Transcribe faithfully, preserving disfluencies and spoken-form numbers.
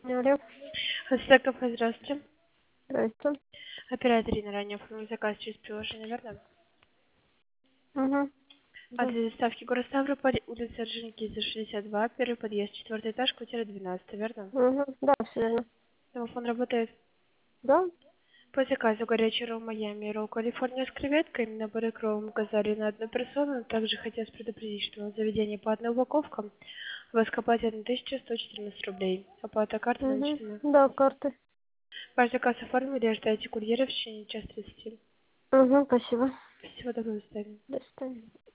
Алло, Хасаков, здравствуйте. здрасте. Оператор на ранее оформил заказ через приложение, верно? Угу. Да. Адрес доставки город Ставрополь, улица Орджоникидзе, шестьдесят два, первый подъезд, четвертый этаж, квартира двенадцать, верно? Угу. Да, все верно. Телефон работает. Да? По заказу горячий ролл Майами, ролл Калифорния с креветками, наборы кровом указали на одну персону. Также хотелось предупредить, что на заведение по одной упаковкам вас копать тысяча сто четырнадцать рублей. Оплата карты Угу. наличными. Да, карты. Ваш заказ оформили, ожидайте курьера в течение часа тридцати. Угу, спасибо. Всего доброго, до свидания. До свидания.